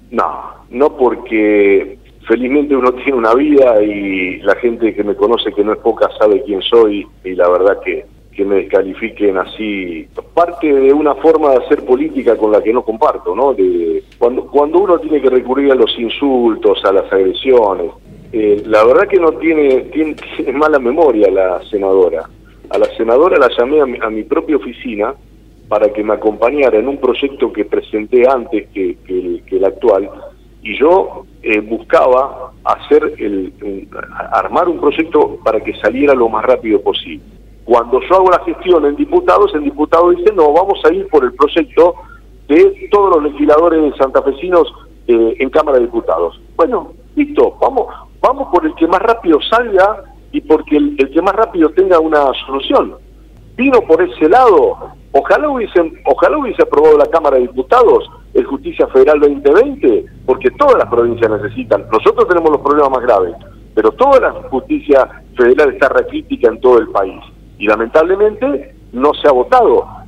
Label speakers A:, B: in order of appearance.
A: No porque felizmente uno tiene una vida y la gente que me conoce, que no es poca, sabe quién soy, y la verdad que me descalifiquen así, parte de una forma de hacer política con la que no comparto, ¿no? Cuando uno tiene que recurrir a los insultos, a las agresiones, la verdad que no tiene mala memoria la senadora. A la senadora la llamé a mi propia oficina para que me acompañara en un proyecto que presenté antes que el actual, y yo buscaba armar un proyecto para que saliera lo más rápido posible. Cuando yo hago la gestión en diputados, el diputado dice, no, vamos a ir por el proyecto de todos los legisladores santafesinos en Cámara de Diputados. Bueno, listo, vamos por el que más rápido salga y porque el que más rápido tenga una solución. Vino por ese lado, ojalá hubiese aprobado la Cámara de Diputados el Justicia Federal 2020, porque todas las provincias necesitan. Nosotros tenemos los problemas más graves, pero toda la justicia federal está raquítica en todo el país. Y lamentablemente no se ha votado.